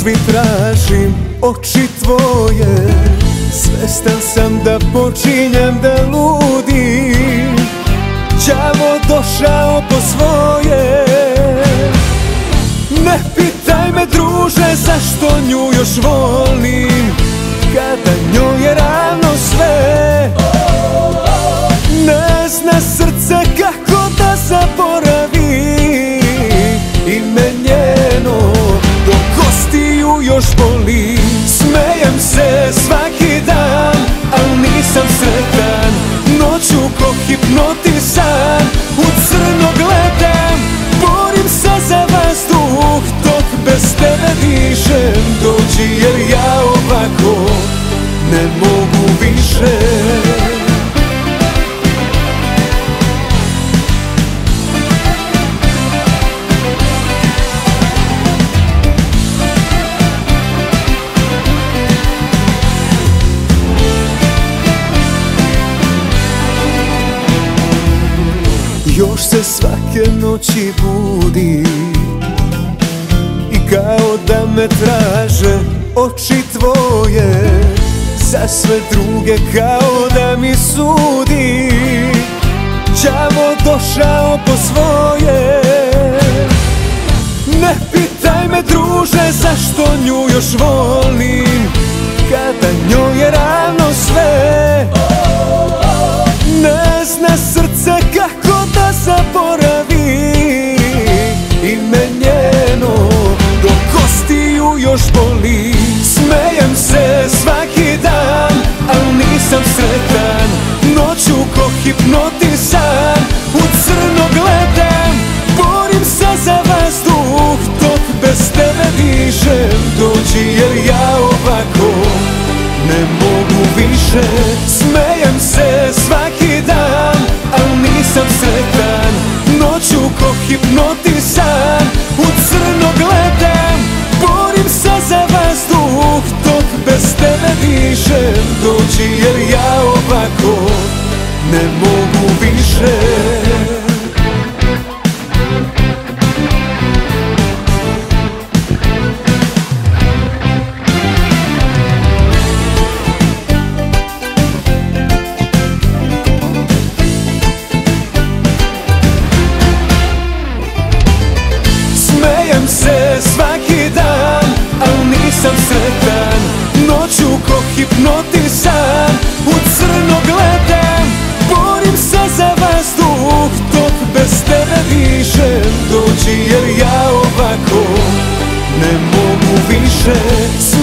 gužvi tražim oči tvoje, svestan sam da počinjem da ludim, đavo došao po svoje. Ne pitaj me druže zašto nju još volim, kada njoj je ravno sve. Ne zna srce kako da zaboravi ime njeno, do kostiju još boli. Smejem se svaki dan, al nisam sretan, noću ko hipnotisan u crno gledam. Borim se za vazduh dok bez tebe dišem, dođi jer ja ovako ne mogu više. Još se svake noći budi i kao da me traže oči tvoje, za sve druge kao da mi sudi, đavo došao po svoje. Ne pitaj me druže zašto nju još volim, kada njoj je ravno sve. Ne zna srce kako da zaboravi ime njeno, do kostiju još boli. Smejem se svaki dan, al nisam sretan, noću ko hipnotisan u crno gledam. Borim se za vazduh dok bez tebe dišem, dođi jer ja ovako ne mogu više. Smejem se svaki dan, al nisam sretan, noću ko hipnotisan u crno gledam. Borim se za vazduh dok bez tebe dišem, dođi jer ja ovako ne mogu više. Smejem se svaki dan, al nisam sretan, noću ko hipnotisan u crno gledam. Borim se za vazduh dok bez tebe dišem, dođi jer ja ovako ne mogu više.